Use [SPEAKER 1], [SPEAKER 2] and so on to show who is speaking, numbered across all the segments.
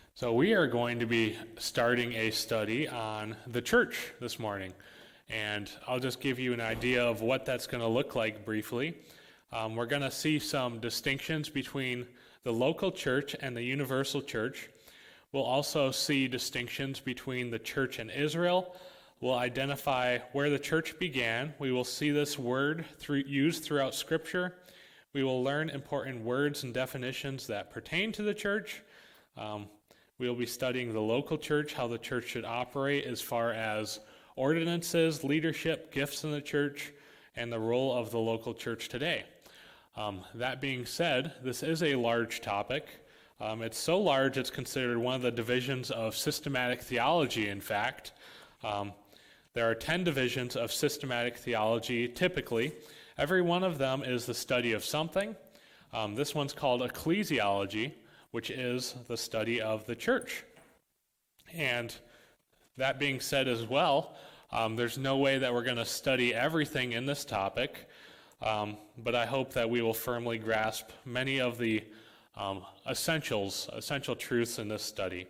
[SPEAKER 1] So we are going to be starting a study on the church this morning. And I'll just give you an idea of what that's going to look like briefly. We're going to see some distinctions between the local church and the universal church. We'll also see distinctions between the church and Israel. We'll identify where the church began. We will see this word used throughout Scripture. We will learn important words and definitions that pertain to the church. We'll be studying the local church, how the church should operate as far as ordinances, leadership, gifts in the church, and the role of the local church today. That being said, this is a large topic. It's so large it's considered one of the divisions of systematic theology, in fact. There are 10 divisions of systematic theology, typically. Every one of them is the study of something. This one's called ecclesiology, which is the study of the church. And that being said as well, there's no way that we're going to study everything in this topic, but I hope that we will firmly grasp many of the essential truths in this study.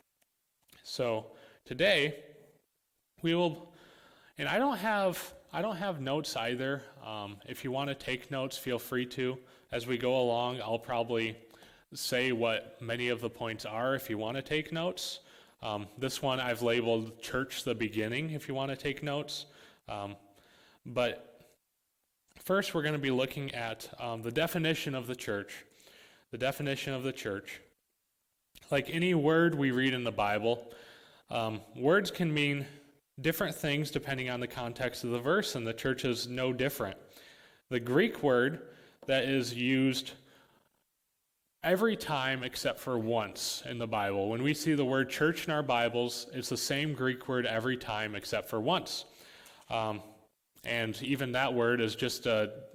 [SPEAKER 1] So today, we will, and I don't have notes either. If you want to take notes, feel free to. As we go along, I'll probably say what many of the points are if you want to take notes. This one I've labeled Church the Beginning if you want to take notes. But first we're going to be looking at the definition of the church. The definition of the church. Like any word we read in the Bible, words can mean different things depending on the context of the verse, and the church is no different. The Greek word that is used every time except for once in the Bible. When we see the word church in our Bibles, it's the same Greek word every time except for once. And even that word is just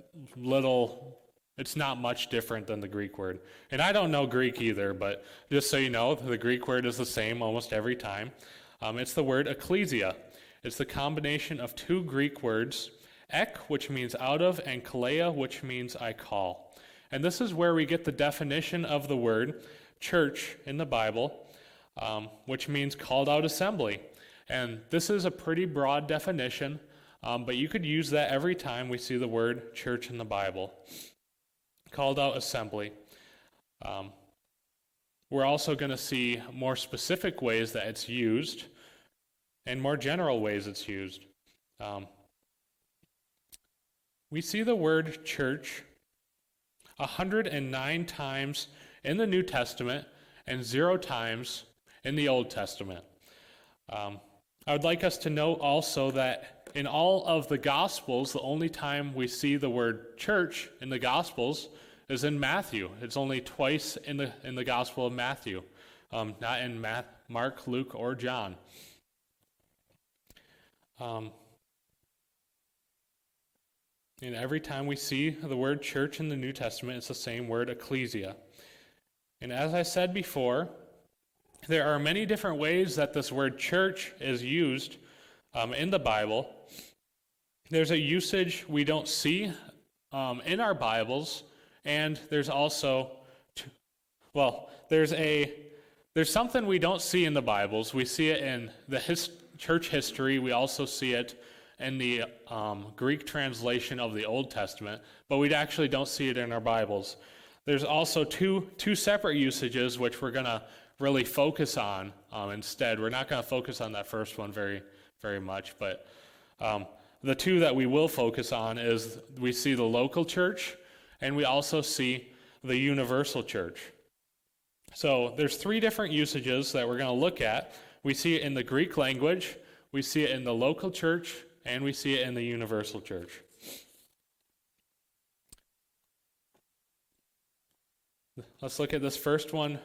[SPEAKER 1] it's not much different than the Greek word. And I don't know Greek either, but just so you know, the Greek word is the same almost every time. It's the word ecclesia. It's the combination of two Greek words, ek, which means out of, and kaleia, which means I call. And this is where we get the definition of the word church in the Bible, which means called out assembly. And this is a pretty broad definition, but you could use that every time we see the word church in the Bible. Called out assembly. We're also going to see more specific ways that it's used and more general ways it's used. We see the word church 109 times in the New Testament and 0 times in the Old Testament. I would like us to note also that in all of the Gospels, the only time we see the word church in the Gospels is in Matthew. It's only twice in the Gospel of Matthew, not in Mark, Luke, or John. And every time we see the word church in the New Testament, it's the same word, ecclesia. And as I said before, there are many different ways that this word church is used in the Bible. There's a usage we don't see in our Bibles, and there's also, there's something we don't see in the Bibles. We see it in the church history. We also see it in the Greek translation of the Old Testament, but we actually don't see it in our Bibles. There's also two separate usages which we're going to really focus on instead. We're not going to focus on that first one very, very much, but the two that we will focus on is we see the local church and we also see the universal church. So there's 3 different usages that we're going to look at. We see it in the Greek language, we see it in the local church, and we see it in the universal church. Let's look at this first one.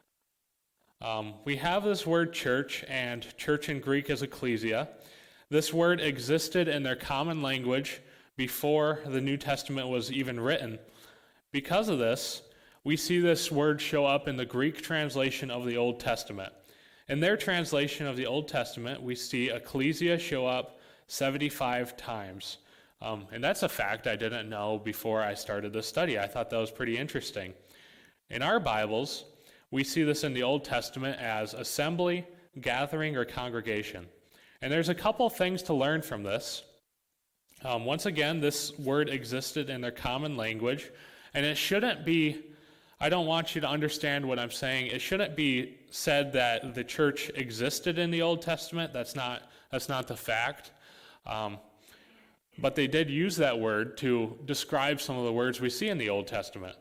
[SPEAKER 1] We have this word church, and church in Greek is ecclesia. This word existed in their common language before the New Testament was even written. Because of this, we see this word show up in the Greek translation of the Old Testament. In their translation of the Old Testament, we see ecclesia show up 75 times. And that's a fact I didn't know before I started this study. I thought that was pretty interesting. In our Bibles, we see this in the Old Testament as assembly, gathering, or congregation. And there's a couple things to learn from this. Once again, this word existed in their common language, and it shouldn't be, I don't want you to understand what I'm saying, it shouldn't be said that the church existed in the Old Testament. That's not the fact. But they did use that word to describe some of the words we see in the Old Testament.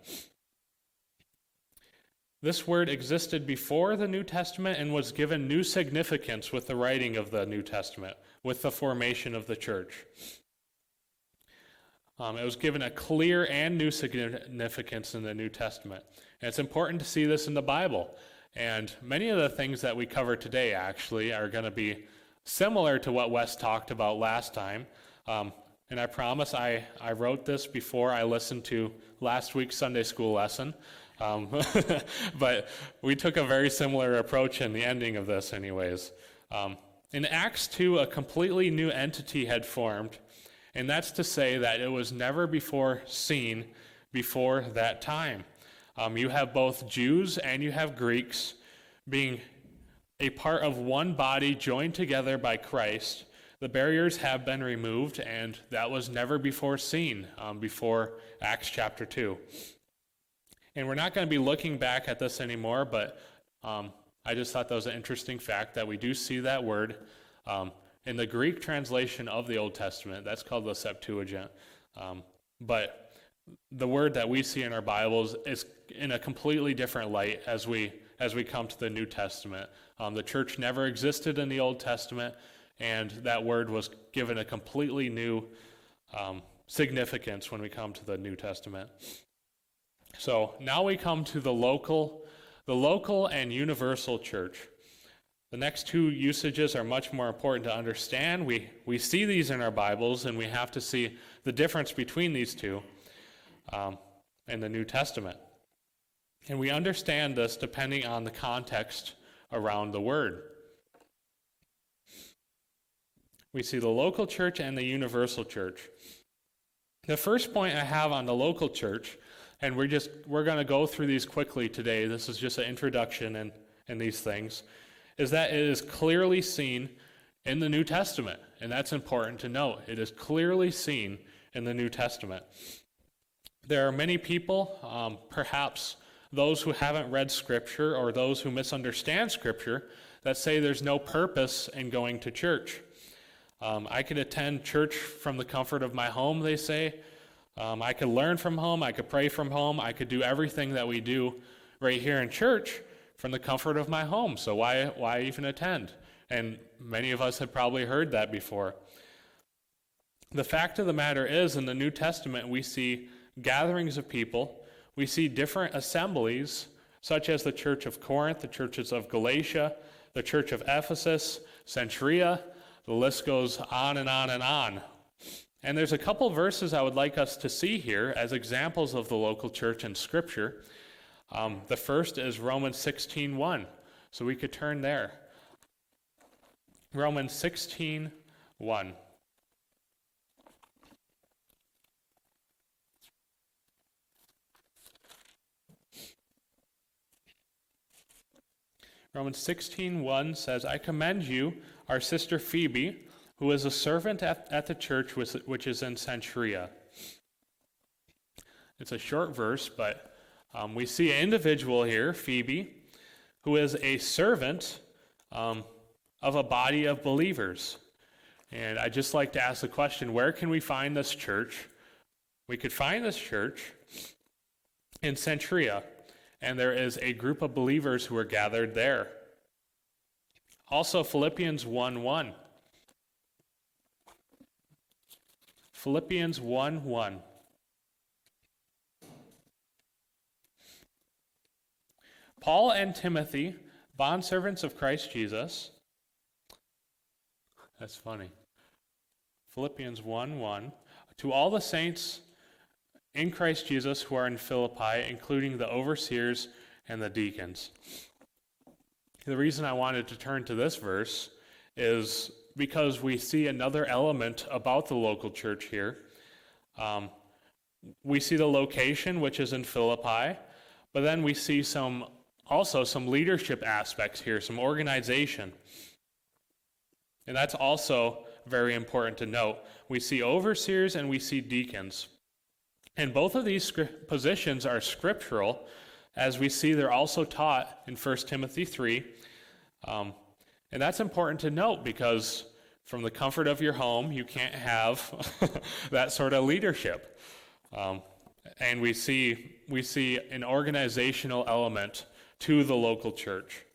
[SPEAKER 1] This word existed before the New Testament and was given new significance with the writing of the New Testament, with the formation of the church. It was given a clear and new significance in the New Testament. And it's important to see this in the Bible. And many of the things that we cover today actually are going to be similar to what Wes talked about last time. And I promise I wrote this before I listened to last week's Sunday school lesson. But we took a very similar approach in the ending of this anyways. In Acts 2, a completely new entity had formed, and that's to say that it was never before seen before that time. You have both Jews and you have Greeks being a part of one body joined together by Christ. The barriers have been removed, and that was never before seen before Acts chapter 2. And we're not going to be looking back at this anymore, but I just thought that was an interesting fact that we do see that word in the Greek translation of the Old Testament. That's called the Septuagint. But the word that we see in our Bibles is in a completely different light as we come to the New Testament. The church never existed in the Old Testament, and that word was given a completely new significance when we come to the New Testament. So now we come to the local and universal church. The next two usages are much more important to understand. We see these in our Bibles, and we have to see the difference between these two in the New Testament. And we understand this depending on the context around the word. We see the local church and the universal church. The first point I have on the local church, and we're going to go through these quickly today. This is just an introduction in these things, is that it is clearly seen in the New Testament. And that's important to note. It is clearly seen in the New Testament. There are many people, perhaps those who haven't read Scripture or those who misunderstand Scripture, that say there's no purpose in going to church. I could attend church from the comfort of my home, they say. I could learn from home. I could pray from home. I could do everything that we do right here in church from the comfort of my home. So why even attend? And many of us have probably heard that before. The fact of the matter is, in the New Testament, we see gatherings of people. We see different assemblies, such as the Church of Corinth, the churches of Galatia, the Church of Ephesus, Cenchrea. The list goes on and on and on. And there's a couple verses I would like us to see here as examples of the local church in Scripture. The first is Romans 16:1. So we could turn there. Romans 16:1. Romans 16:1 says, I commend you, our sister Phoebe, who is a servant at the church which is in Cenchrea. It's a short verse, but we see an individual here, Phoebe, who is a servant of a body of believers. And I'd just like to ask the question, where can we find this church? We could find this church in Cenchrea, and there is a group of believers who are gathered there. Also, Philippians 1:1. Philippians 1:1. Paul and Timothy, bondservants of Christ Jesus. That's funny. Philippians 1:1. To all the saints in Christ Jesus who are in Philippi, including the overseers and the deacons. The reason I wanted to turn to this verse is because we see another element about the local church here. We see the location, which is in Philippi, but then we see some also some leadership aspects here, some organization. And that's also very important to note. We see overseers and we see deacons. And both of these positions are scriptural, as we see they're also taught in 1 Timothy 3. And that's important to note because from the comfort of your home, you can't have that sort of leadership. And we see an organizational element to the local church.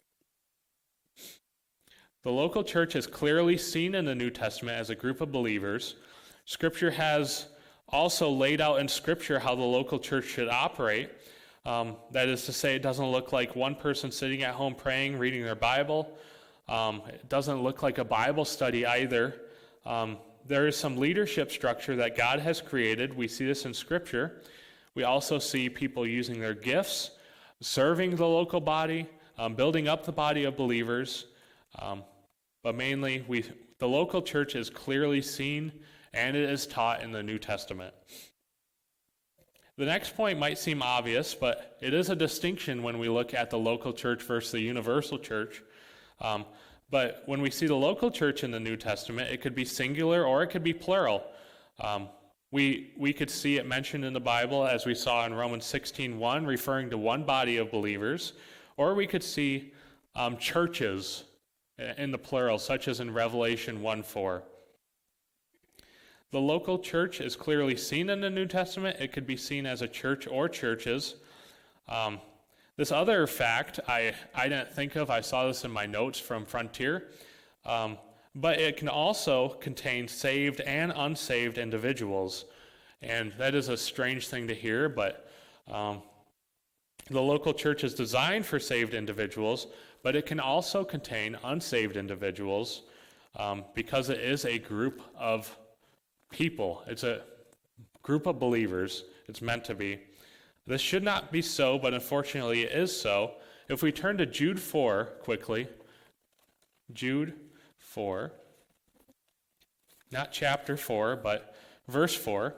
[SPEAKER 1] The local church is clearly seen in the New Testament as a group of believers. Scripture has also laid out in Scripture how the local church should operate. That is to say, it doesn't look like one person sitting at home praying, reading their Bible. It doesn't look like a Bible study either. There is some leadership structure that God has created. We see this in Scripture. We also see people using their gifts, serving the local body, building up the body of believers. But mainly, the local church is clearly seen and it is taught in the New Testament. The next point might seem obvious, but it is a distinction when we look at the local church versus the universal church. But when we see the local church in the New Testament, it could be singular or it could be plural. We could see it mentioned in the Bible, as we saw in Romans 16:1, referring to one body of believers, or we could see churches in the plural, such as in Revelation 1:4. The local church is clearly seen in the New Testament. It could be seen as a church or churches. This other fact I didn't think of. I saw this in my notes from Frontier. But it can also contain saved and unsaved individuals. And that is a strange thing to hear, but the local church is designed for saved individuals, but it can also contain unsaved individuals because it is a group of people. It's a group of believers. It's meant to be. This should not be so, but unfortunately it is so. If we turn to Jude 4 quickly, Jude 4, not chapter 4, but verse 4.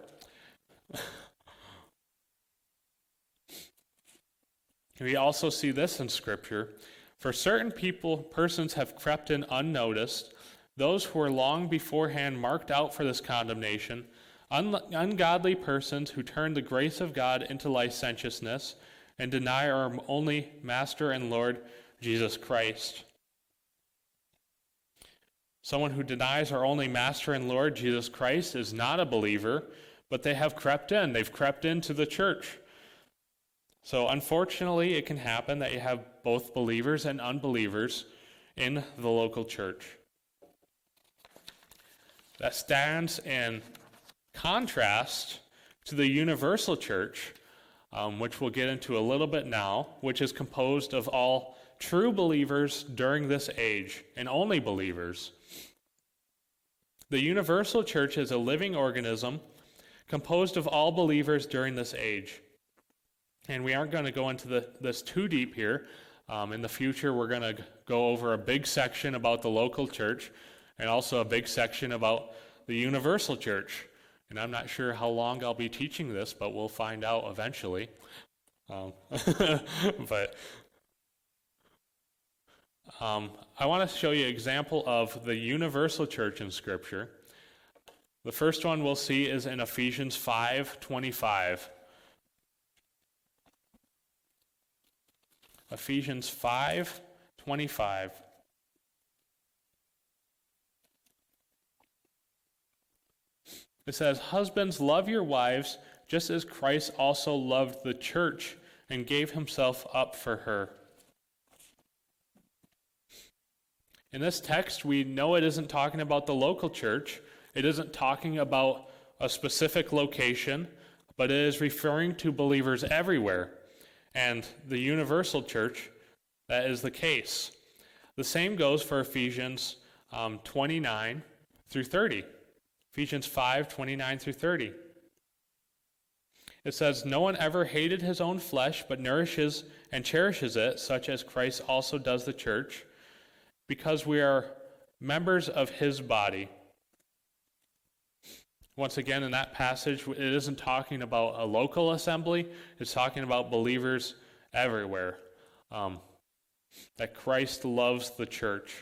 [SPEAKER 1] We also see this in Scripture. For certain persons have crept in unnoticed, those who were long beforehand marked out for this condemnation, ungodly persons who turn the grace of God into licentiousness and deny our only Master and Lord, Jesus Christ. Someone who denies our only Master and Lord, Jesus Christ, is not a believer, but they have crept in. They've crept into the church. So unfortunately, it can happen that you have both believers and unbelievers in the local church. That stands in contrast to the universal church, which we'll get into a little bit now, which is composed of all true believers during this age, and only believers. The universal church is a living organism composed of all believers during this age. And we aren't going to go into this too deep here. In the future, we're going to go over a big section about the local church and also a big section about the universal church. And I'm not sure how long I'll be teaching this, but we'll find out eventually. But I want to show you an example of the universal church in Scripture. The first one we'll see is in Ephesians 5:25. Ephesians 5:25. It says, "Husbands, love your wives, just as Christ also loved the church and gave himself up for her." In this text, we know it isn't talking about the local church. It isn't talking about a specific location, but it is referring to believers everywhere. And the universal church, that is the case. The same goes for Ephesians 29 through 30. Ephesians 5:29 through 30. It says, "No one ever hated his own flesh, but nourishes and cherishes it, such as Christ also does the church, because we are members of his body." Once again, in that passage, it isn't talking about a local assembly. It's talking about believers everywhere. that Christ loves the church.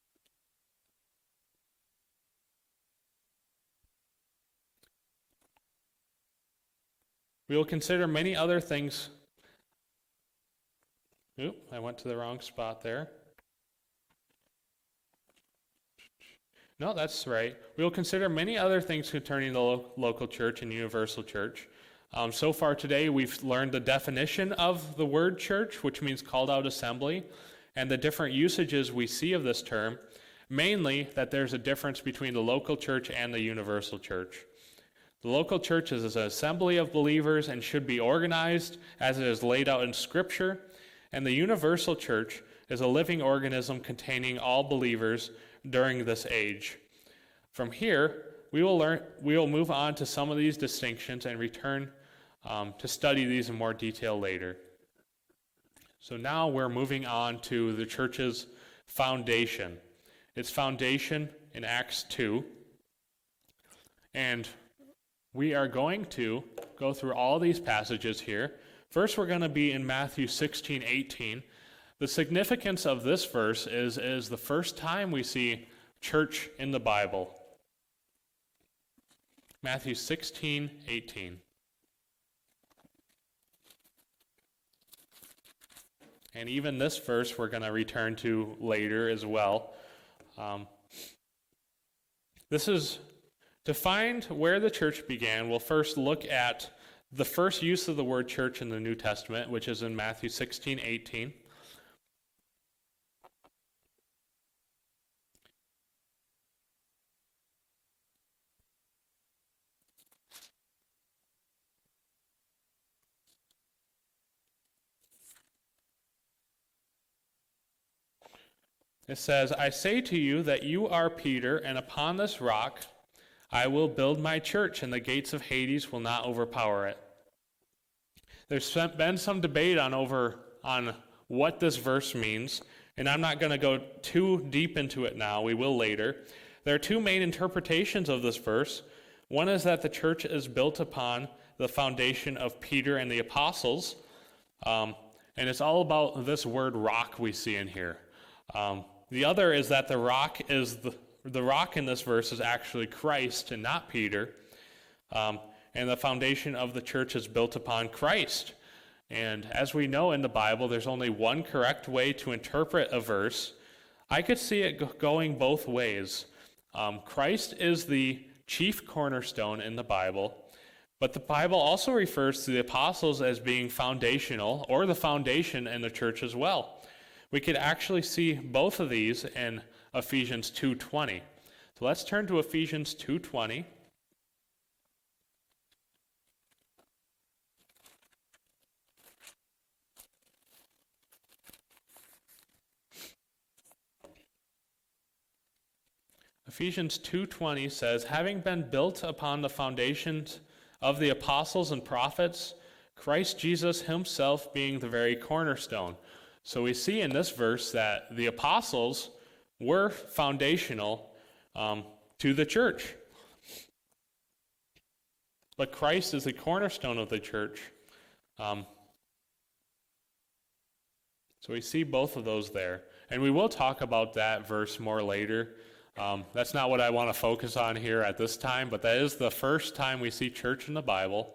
[SPEAKER 1] We will consider many other things. Oop, I went to the wrong spot there. No, that's right. We will consider many other things concerning the local church and universal church. So far today, we've learned the definition of the word church, which means called out assembly, and the different usages we see of this term, mainly that there's a difference between the local church and the universal church. The local church is an assembly of believers and should be organized as it is laid out in Scripture, and the universal church is a living organism containing all believers during this age. From here, we will move on to some of these distinctions and return to study these in more detail later. So now we're moving on to the church's foundation. Its foundation in Acts 2. And we are going to go through all these passages here. First, we're going to be in Matthew 16:18. The significance of this verse is the first time we see church in the Bible. Matthew 16:18. And even this verse we're going to return to later as well. This is to find where the church began. We'll first look at the first use of the word church in the New Testament, which is in Matthew 16:18. It says, "I say to you that you are Peter, and upon this rock I will build my church, and the gates of Hades will not overpower it." There's been some debate on what this verse means, and I'm not going to go too deep into it now. We will later. There are two main interpretations of this verse. One is that the church is built upon the foundation of Peter and the apostles, and it's all about this word rock we see in here. The other is that the rock in this verse is actually Christ and not Peter, and the foundation of the church is built upon Christ. And as we know in the Bible, there's only one correct way to interpret a verse. I could see it going both ways. Christ is the chief cornerstone in the Bible, but the Bible also refers to the apostles as being foundational, or the foundation in the church as well. We could actually see both of these in Ephesians 2:20. So let's turn to Ephesians 2:20. Ephesians 2:20 says, "Having been built upon the foundations of the apostles and prophets, Christ Jesus himself being the very cornerstone." So we see in this verse that the apostles were foundational to the church. But Christ is the cornerstone of the church. So we see both of those there. And we will talk about that verse more later. That's not what I want to focus on here at this time, but that is the first time we see church in the Bible.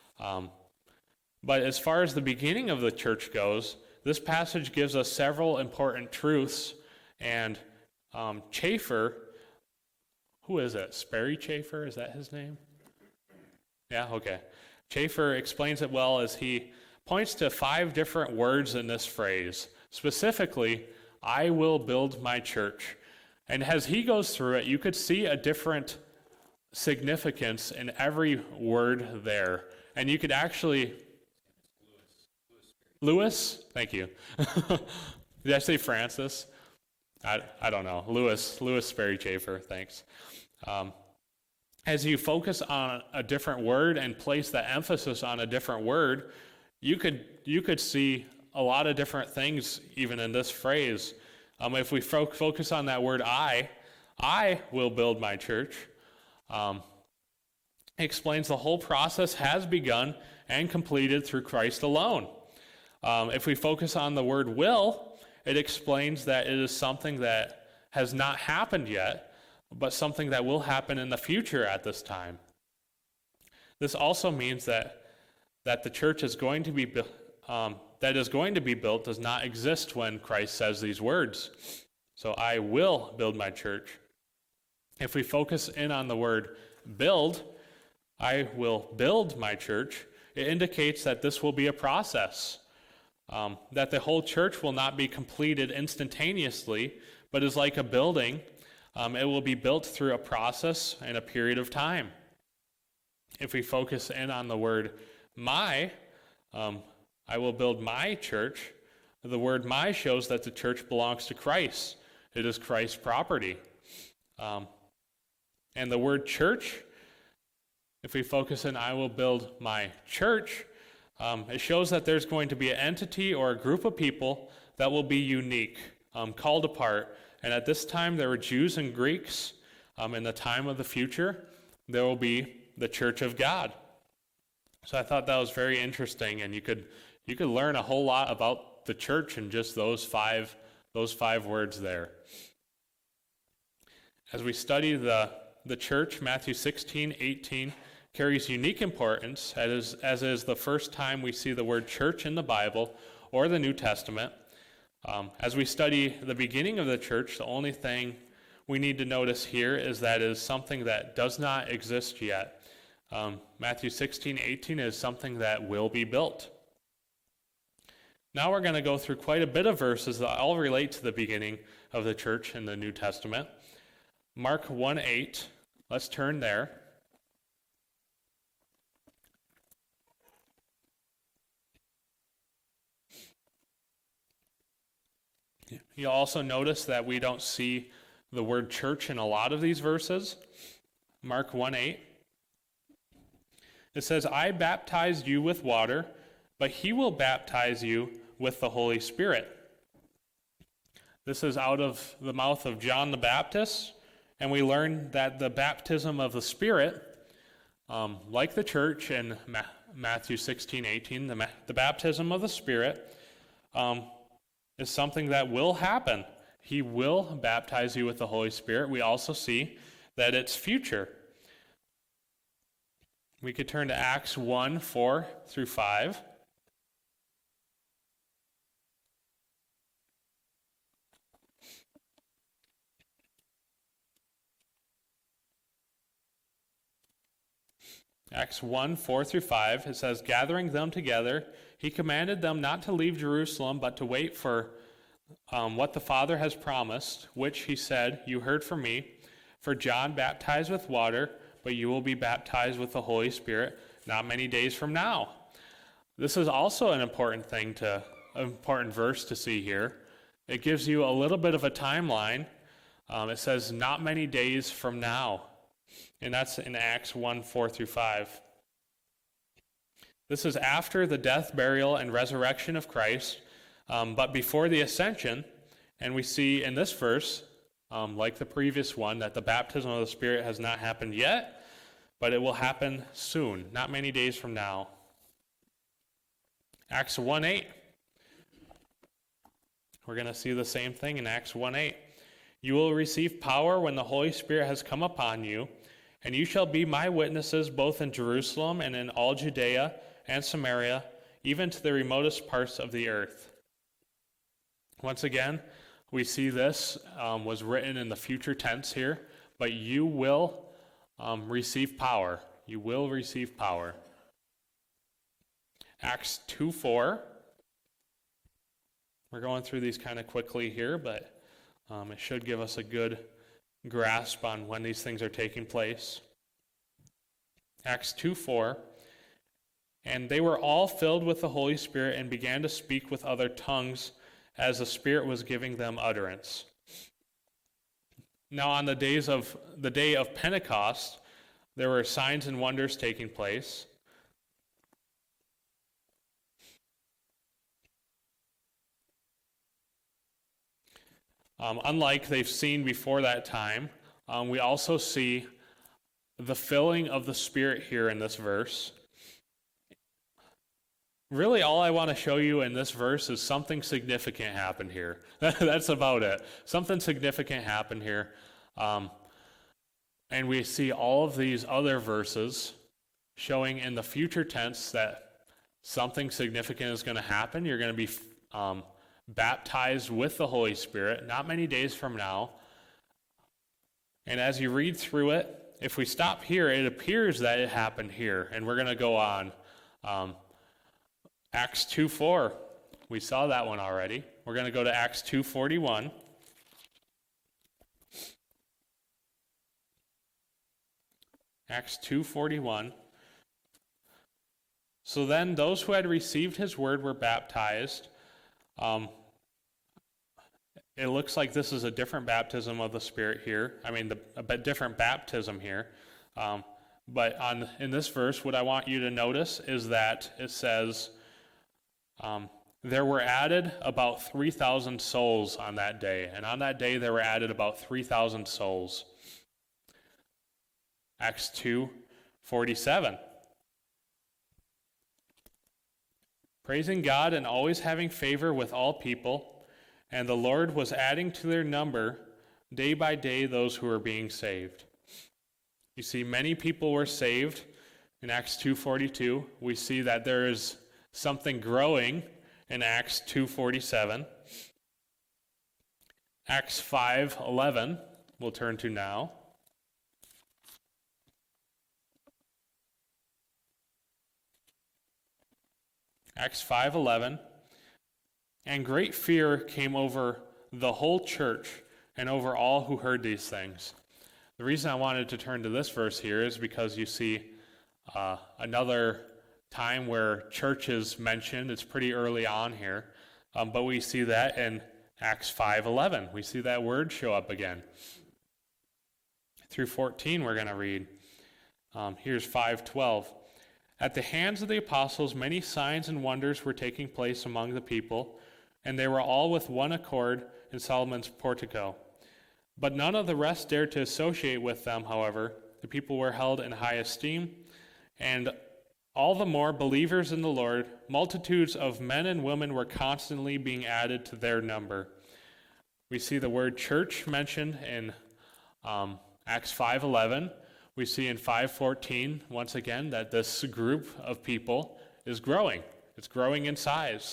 [SPEAKER 1] But as far as the beginning of the church goes, this passage gives us several important truths, and Chafer, who is it? Sperry Chafer, is that his name? Yeah, okay. Chafer explains it well as he points to 5 different words in this phrase. Specifically, "I will build my church." And as he goes through it, you could see a different significance in every word there. And you could actually... Lewis? Thank you. Did I say Francis? I don't know. Lewis Sperry Chafer, thanks. As you focus on a different word and place the emphasis on a different word, you could see a lot of different things even in this phrase. If we focus on that word I will build my church, it explains the whole process has begun and completed through Christ alone. If we focus on the word will, it explains that it is something that has not happened yet, but something that will happen in the future at this time. This also means that the church is going to be that is going to be built does not exist when Christ says these words. So I will build my church. If we focus in on the word build, I will build my church, it indicates that this will be a process, that the whole church will not be completed instantaneously, but is like a building. It will be built through a process and a period of time. If we focus in on the word my, I will build my church, the word my shows that the church belongs to Christ. It is Christ's property. And the word church, if we focus in I will build my church, it shows that there's going to be an entity or a group of people that will be unique, called apart. And at this time, there were Jews and Greeks. In the time of the future, there will be the church of God. So I thought that was very interesting, and you could learn a whole lot about the church in just those five words there. As we study the church, Matthew 16:18 carries unique importance, as is the first time we see the word church in the Bible or the New Testament. As we study the beginning of the church, the only thing we need to notice here is that it is something that does not exist yet. Matthew 16:18 is something that will be built. Now we're going to go through quite a bit of verses that all relate to the beginning of the church in the New Testament. Mark 1:8, let's turn there. You'll also notice that we don't see the word church in a lot of these verses. Mark 1:8. It says, I baptized you with water, but he will baptize you with the Holy Spirit. This is out of the mouth of John the Baptist, and we learn that the baptism of the Spirit, like the church in Matthew 16:18, the baptism of the Spirit is something that will happen. He will baptize you with the Holy Spirit. We also see that it's future. We could turn to Acts 1:4-5. Acts 1:4-5, it says, gathering them together, he commanded them not to leave Jerusalem, but to wait for what the Father has promised, which he said, you heard from me. For John baptized with water, but you will be baptized with the Holy Spirit not many days from now. This is also an important verse to see here. It gives you a little bit of a timeline. It says not many days from now. And that's in Acts 1:4-5. This is after the death, burial, and resurrection of Christ, but before the ascension. And we see in this verse, like the previous one, that the baptism of the Spirit has not happened yet, but it will happen soon, not many days from now. Acts 1:8. We're going to see the same thing in Acts 1:8. You will receive power when the Holy Spirit has come upon you, and you shall be my witnesses both in Jerusalem and in all Judea and Samaria, even to the remotest parts of the earth. Once again, we see this was written in the future tense here, but you will receive power. You will receive power. Acts 2:4. We're going through these kind of quickly here, but it should give us a good grasp on when these things are taking place. Acts 2:4. And they were all filled with the Holy Spirit and began to speak with other tongues as the Spirit was giving them utterance. Now on the day of Pentecost, there were signs and wonders taking place. Unlike they've seen before that time, we also see the filling of the Spirit here in this verse. really all I want to show you in this verse is something significant happened here. That's about it. Something significant happened here. And we see all of these other verses showing in the future tense that something significant is going to happen. You're going to be baptized with the Holy Spirit not many days from now. And as you read through it, if we stop here, it appears that it happened here. And we're going to go on. Acts 2:4, we saw that one already. We're going to go to Acts 2:41. Acts 2:41. So then those who had received his word were baptized. It looks like this is a different baptism of the Spirit here. I mean, a bit different baptism here. But in this verse, what I want you to notice is that it says, there were added about 3,000 souls on that day. And on that day, there were added about 3,000 souls. Acts 2:47. Praising God and always having favor with all people, and the Lord was adding to their number day by day those who were being saved. You see, many people were saved. In Acts 2:42, we see that there is something growing in Acts 2:47. Acts 5:11, we'll turn to now. Acts 5:11, and great fear came over the whole church and over all who heard these things. The reason I wanted to turn to this verse here is because you see another time where church is mentioned. It's pretty early on here, but we see that in Acts 5:11. We see that word show up again. Through 14, we're going to read. Here's 5:12. At the hands of the apostles, many signs and wonders were taking place among the people, and they were all with one accord in Solomon's portico. But none of the rest dared to associate with them, however. The people were held in high esteem, and all the more believers in the Lord, multitudes of men and women were constantly being added to their number. We see the word church mentioned in Acts 5:11. We see in 5:14, once again, that this group of people is growing. It's growing in size.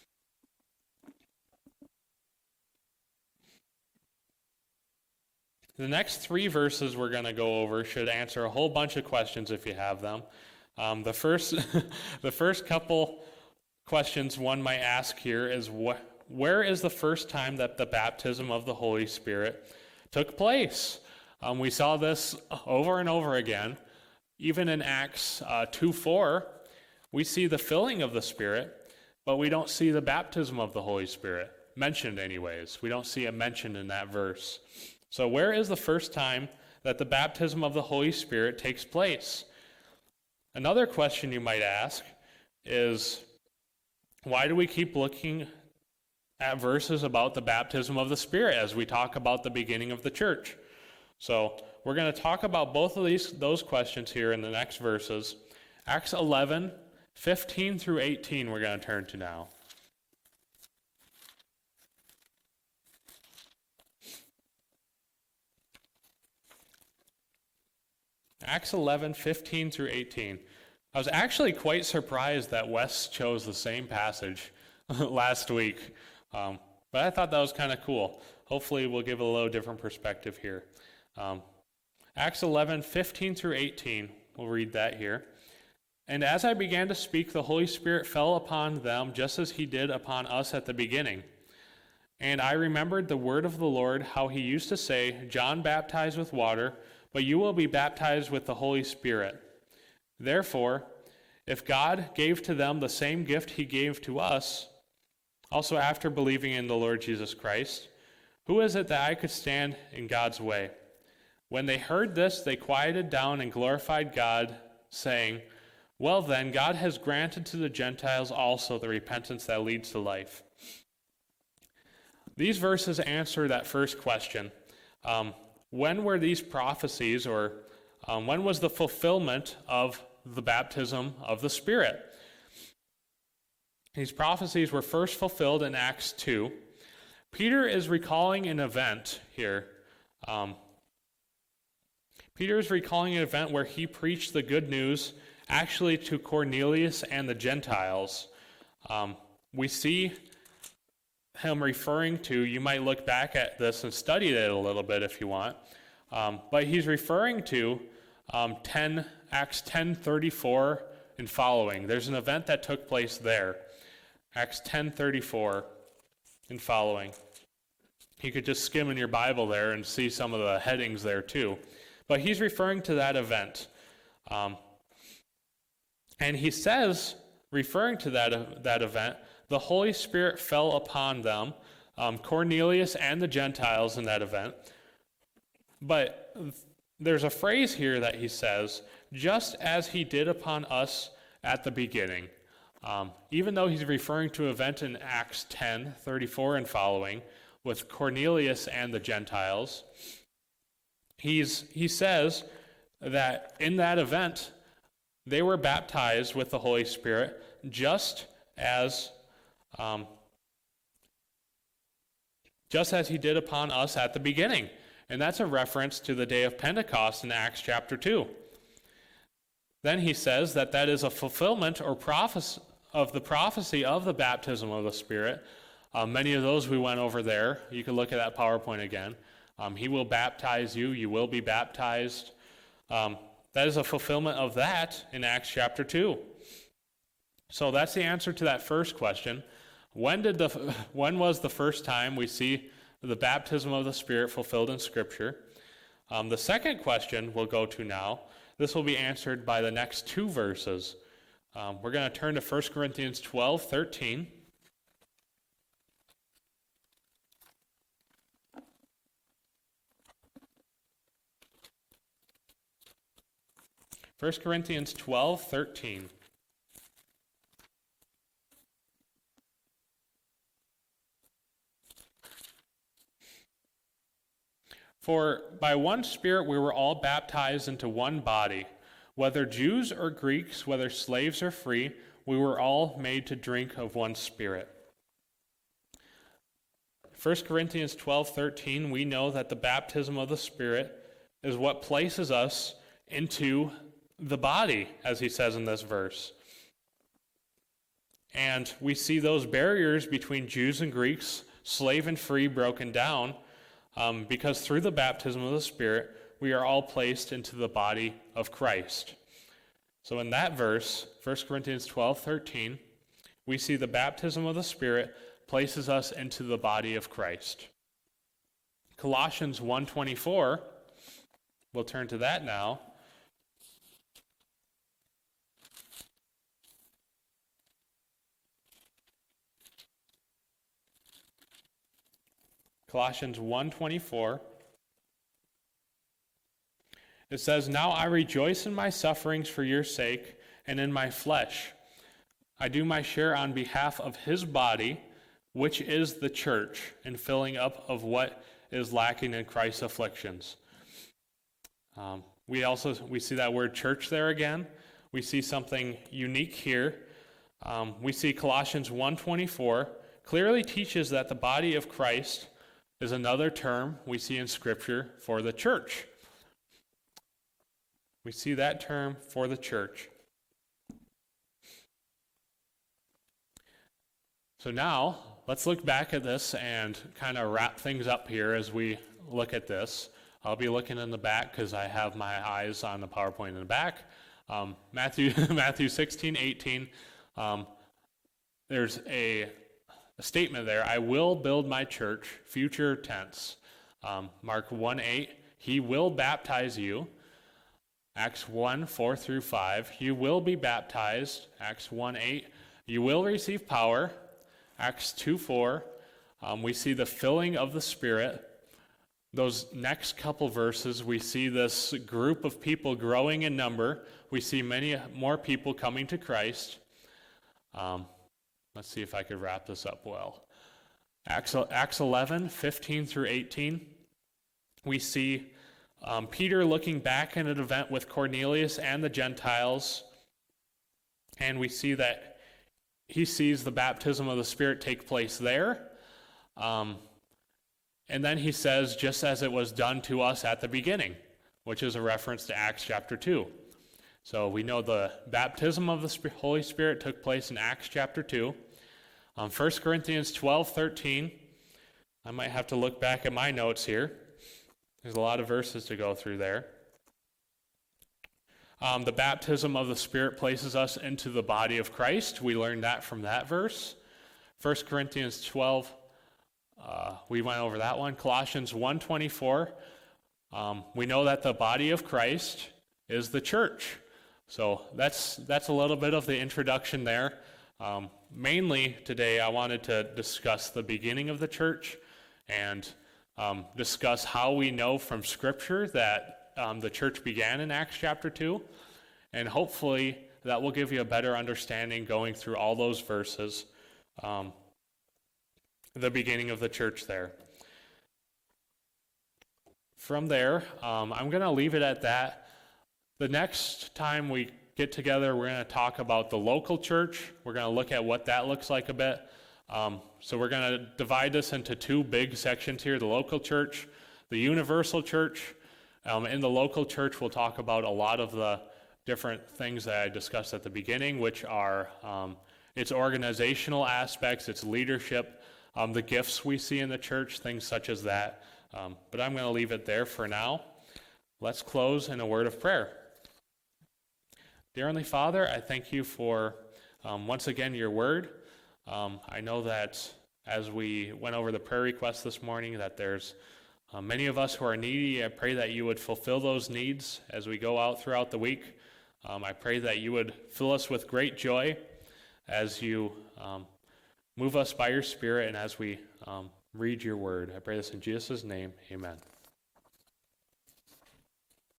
[SPEAKER 1] The next three verses we're going to go over should answer a whole bunch of questions if you have them. The first couple questions one might ask here is, where is the first time that the baptism of the Holy Spirit took place? We saw this over and over again. Even in Acts 2:4, we see the filling of the Spirit, but we don't see the baptism of the Holy Spirit mentioned anyways. We don't see it mentioned in that verse. So where is the first time that the baptism of the Holy Spirit takes place? Another question you might ask is, why do we keep looking at verses about the baptism of the Spirit as we talk about the beginning of the church? So we're going to talk about both of those questions here in the next verses. Acts 11:15 through 18 we're going to turn to now. Acts 11:15 through 18. I was actually quite surprised that Wes chose the same passage last week, but I thought that was kind of cool. Hopefully we'll give a little different perspective here. Acts 11:15 through 18, we'll read that here. And as I began to speak, the Holy Spirit fell upon them just as he did upon us at the beginning. And I remembered the word of the Lord, how he used to say, John baptized with water, but you will be baptized with the Holy Spirit. Therefore, if God gave to them the same gift he gave to us, also after believing in the Lord Jesus Christ, who is it that I could stand in God's way? When they heard this, they quieted down and glorified God, saying, well then, God has granted to the Gentiles also the repentance that leads to life. These verses answer that first question. When were these prophecies, or when was the fulfillment of the baptism of the Spirit? These prophecies were first fulfilled in Acts 2. Peter is recalling an event here. Peter is recalling an event where he preached the good news actually to Cornelius and the Gentiles. We see him referring to, you might look back at this and study it a little bit if you want, but he's referring to Acts 10:34 and following. There's an event that took place there. Acts 10:34 and following. You could just skim in your Bible there and see some of the headings there too. But he's referring to that event. And he says, referring to that event, the Holy Spirit fell upon them, Cornelius and the Gentiles in that event. But there's a phrase here that he says, just as he did upon us at the beginning. Even though he's referring to an event in Acts 10:34 and following with Cornelius and the Gentiles, he says that in that event, they were baptized with the Holy Spirit just as he did upon us at the beginning. And that's a reference to the day of Pentecost in Acts chapter 2. Then he says that is a fulfillment or prophecy of the prophecy of the baptism of the Spirit. Many of those we went over there. You can look at that PowerPoint again. He will baptize you. You will be baptized. That is a fulfillment of that in Acts chapter 2. So that's the answer to that first question. When was the first time we see the baptism of the Spirit fulfilled in Scripture? The second question we'll go to now, this will be answered by the next two verses. We're going to turn to 1 Corinthians 12:13. 1 Corinthians 12:13. For by one Spirit we were all baptized into one body, whether Jews or Greeks, whether slaves or free, we were all made to drink of one Spirit. 1 Corinthians 12:13, we know that the baptism of the Spirit is what places us into the body, as he says in this verse. And we see those barriers between Jews and Greeks, slave and free, broken down, because through the baptism of the Spirit, we are all placed into the body of Christ. So in that verse, 1 Corinthians 12:13, we see the baptism of the Spirit places us into the body of Christ. Colossians 1:24, we'll turn to that now. Colossians 1:24. It says, "Now I rejoice in my sufferings for your sake, and in my flesh. I do my share on behalf of his body, which is the church, in filling up of what is lacking in Christ's afflictions." We see that word church there again. We see something unique here. We see Colossians 1:24 clearly teaches that the body of Christ is another term we see in Scripture for the church. We see that term for the church. So now, let's look back at this and kind of wrap things up here as we look at this. I'll be looking in the back because I have my eyes on the PowerPoint in the back. Matthew 16:18. There's a statement there, "I will build my church," future tense. Mark 1:8, "He will baptize you." Acts 1:4-5, "You will be baptized." Acts 1:8, "You will receive power." Acts 2:4, we see the filling of the Spirit. Those next couple verses, we see this group of people growing in number. We see many more people coming to Christ. Let's see if I could wrap this up well. Acts 11:15-18, we see Peter looking back at an event with Cornelius and the Gentiles, and we see that he sees the baptism of the Spirit take place there. And then he says, just as it was done to us at the beginning, which is a reference to Acts chapter 2. So we know the baptism of the Holy Spirit took place in Acts chapter 2. 1 Corinthians 12:13. I might have to look back at my notes here. There's a lot of verses to go through there. The baptism of the Spirit places us into the body of Christ. We learned that from that verse. 1 Corinthians 12, we went over that one. Colossians 1:24, we know that the body of Christ is the church. So that's a little bit of the introduction there. Mainly today I wanted to discuss the beginning of the church and discuss how we know from Scripture that the church began in Acts chapter 2. And hopefully that will give you a better understanding going through all those verses, the beginning of the church there. From there, I'm going to leave it at that. The next time we get together, we're going to talk about the local church. We're going to look at what that looks like a bit. So we're going to divide this into two big sections here, the local church, the universal church. In the local church, we'll talk about a lot of the different things that I discussed at the beginning, which are its organizational aspects, its leadership, the gifts we see in the church, things such as that. But I'm going to leave it there for now. Let's close in a word of prayer. Dear Heavenly Father, I thank you for, once again, your word. I know that as we went over the prayer requests this morning, that there's many of us who are needy. I pray that you would fulfill those needs as we go out throughout the week. I pray that you would fill us with great joy as you move us by your Spirit and as we read your word. I pray this in Jesus' name, amen.